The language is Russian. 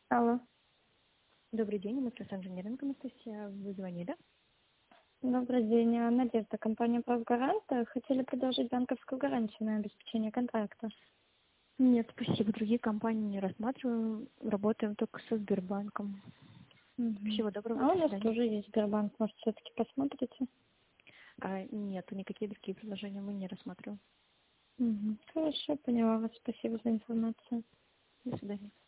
Алло. Добрый день, Метрос Инжиниринг, Анастасия. Вы звонили? Добрый день. Надежда, компания «Правгарант». Хотели предложить банковскую гарантию на обеспечение контракта. Нет, спасибо. Другие компании не рассматриваем. Работаем только со Сбербанком. Всего доброго, А до у нас свидания. тоже есть Сбербанк. Может, все-таки посмотрите? Нет, никакие другие предложения мы не рассматриваем. Хорошо, поняла вас. Спасибо за информацию. До свидания.